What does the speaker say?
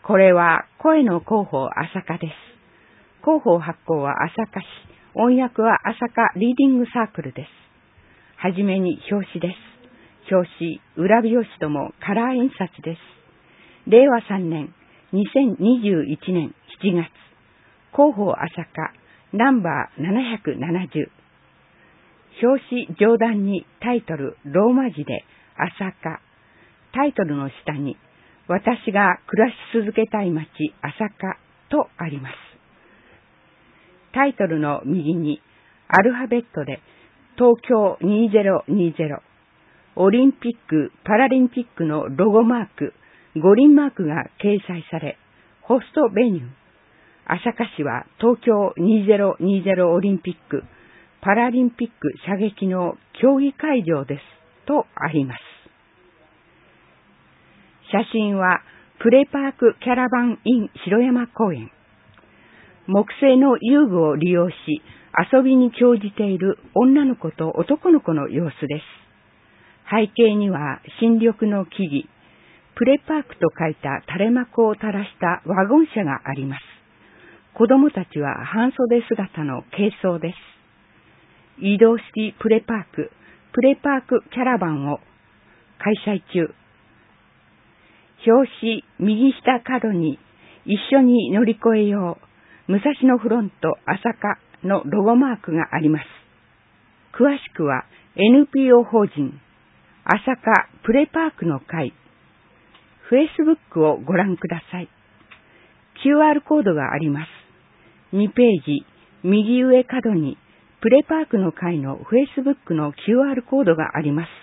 これは声の広報朝霞です。広報発行は朝霞市、音訳は朝霞リーディングサークルです。はじめに表紙です。表紙、裏表紙ともカラー印刷です。令和3年、2021年7月、広報朝霞、ナンバー770。表紙上段にタイトルローマ字で朝霞。タイトルの下に私が暮らし続けたい街朝霞とあります。タイトルの右にアルファベットで東京2020オリンピック・パラリンピックのロゴマーク、五輪マークが掲載され、ホストベニュー、朝霞市は東京2020オリンピック・パラリンピック射撃の競技会場ですとあります。写真はプレパークキャラバンイン城山公園。木製の遊具を利用し遊びに興じている女の子と男の子の様子です。背景には新緑の木々、プレパークと書いた垂れ幕を垂らしたワゴン車があります。子供たちは半袖姿の軽装です。移動式プレパークキャラバンを開催中。表紙右下角に一緒に乗り越えよう、武蔵野フロント朝霞のロゴマークがあります。詳しくは NPO 法人朝霞プレパークの会、Facebook をご覧ください。QR コードがあります。2ページ右上角にプレパークの会の Facebook の QR コードがあります。